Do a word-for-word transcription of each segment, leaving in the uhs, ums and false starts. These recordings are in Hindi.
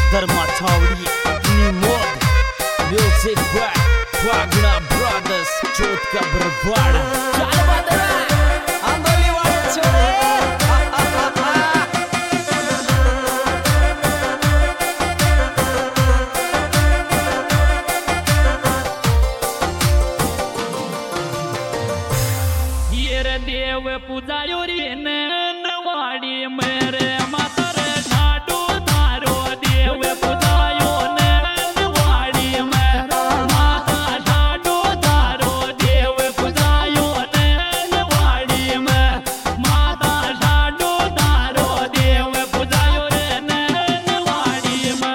Dharma Chhawri Nimod music by Wagna brothers Chot का बरवाड़ा चल बदरा अंगोली वाले छोरे ये रे देव पूजायो रे नवाड़ी मेरे माता रे ढाडू तारो देव पूजायो नवाड़ी मेरा माता ढाडू तारो देव पूजायो नवाड़ी में माता ढाडू तारो देव पूजायो रे नवाड़ी में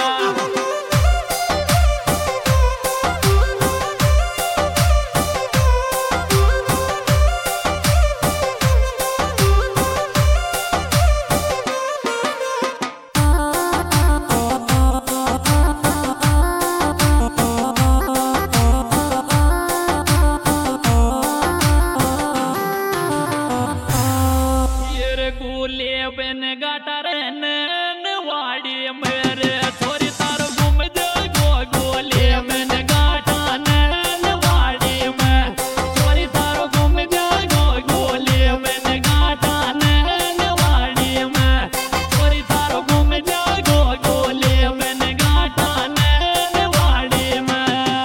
बन गाटर नवाड़ी मेरे छोरी तार घूम जागो गोले बन गाटा नवाड़ी में छोरी तार घूम जागो गोले बन गाटा नवाड़ी में छोरी तार घूम जागो गोले बन गाटा नवाड़ी में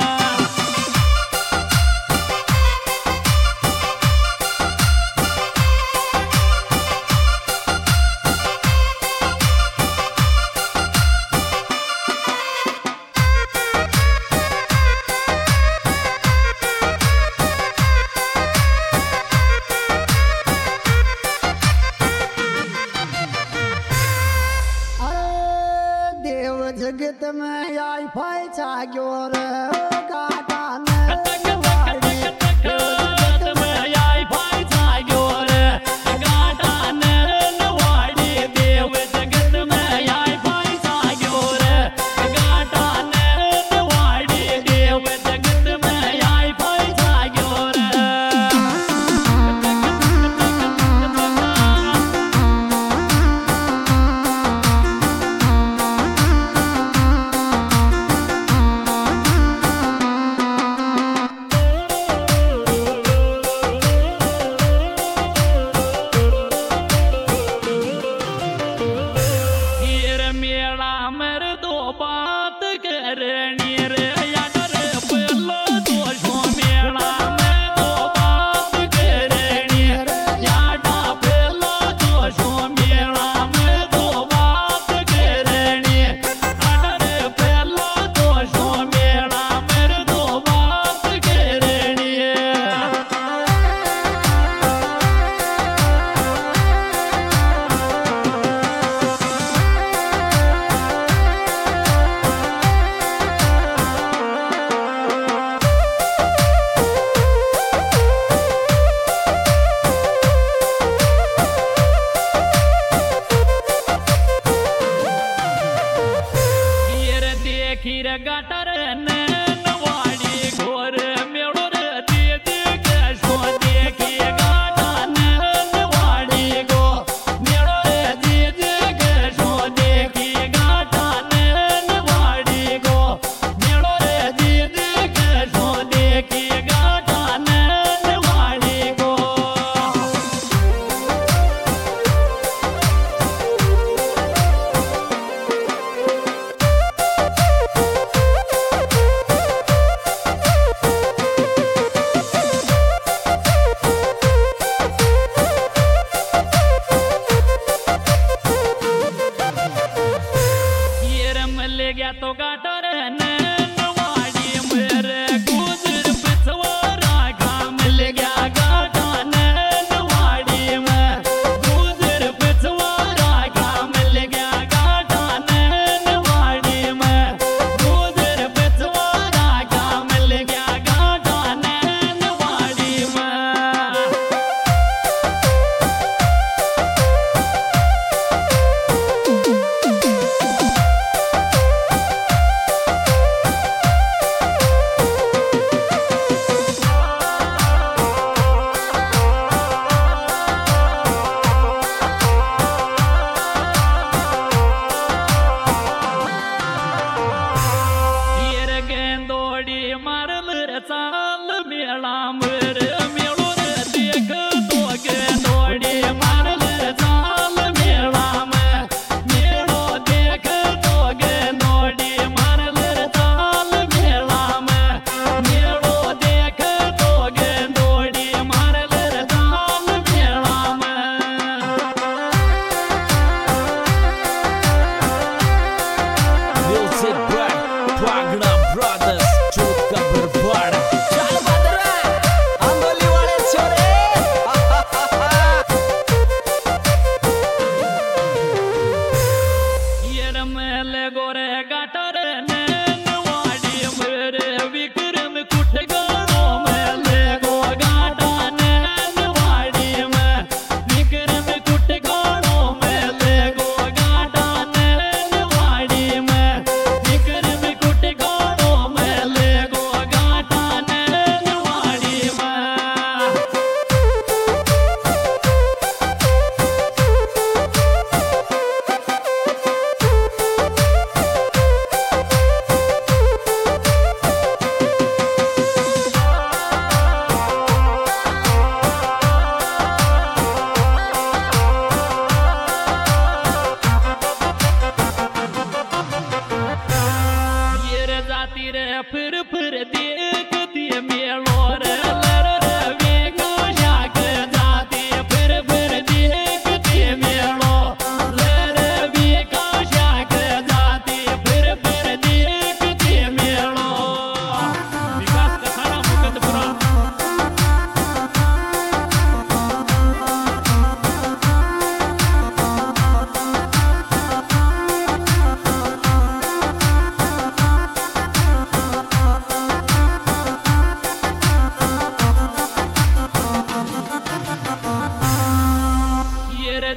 जगत में आई फाई जाग्यो रे गाटा बात करनी रे यार बोलो दोषों मेला में दो बात करनी यार बोलो दोषों मेला में दो बात करनी यार बोलो दोषों मेला में दो बात करनी खीर गटर नवाड़ी घोर मेड़ो रे देख सो देखी गाटा नवाड़ी गो मेड़ो रे देख सो देखी गाटा नवाड़ी गो मेड़ो रे देख सो देखी गाटा नवाड़ी गो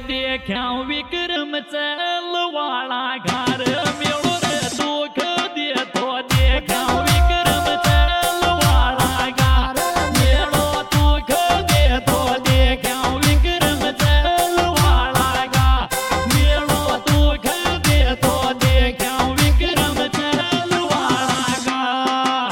देख्या विक्रम चल वाला घर मेळो रे दुःख देतो देख्या विक्रम चल वाला घर मेळो दुःख देतो देख्या विक्रम चल वाला घर मेळो दुःख देतो देख्या विक्रम चल वाला घर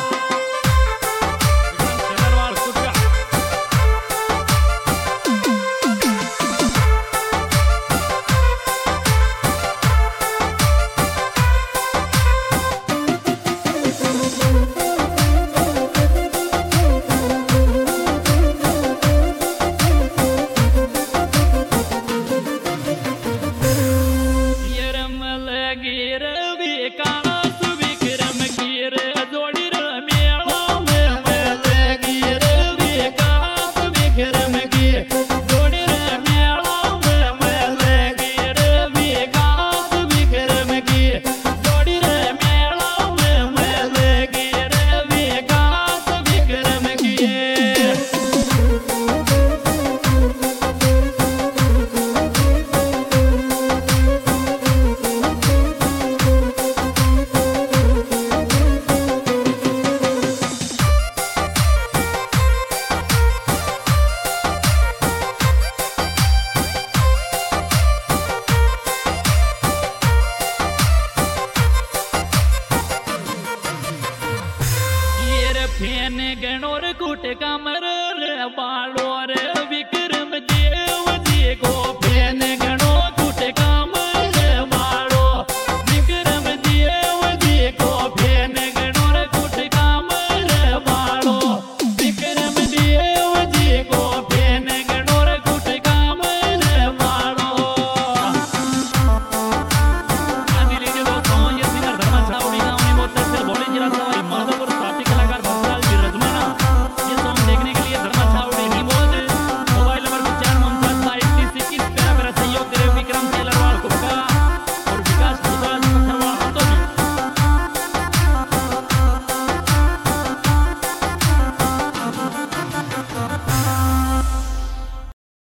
फेन गणोर कुट काम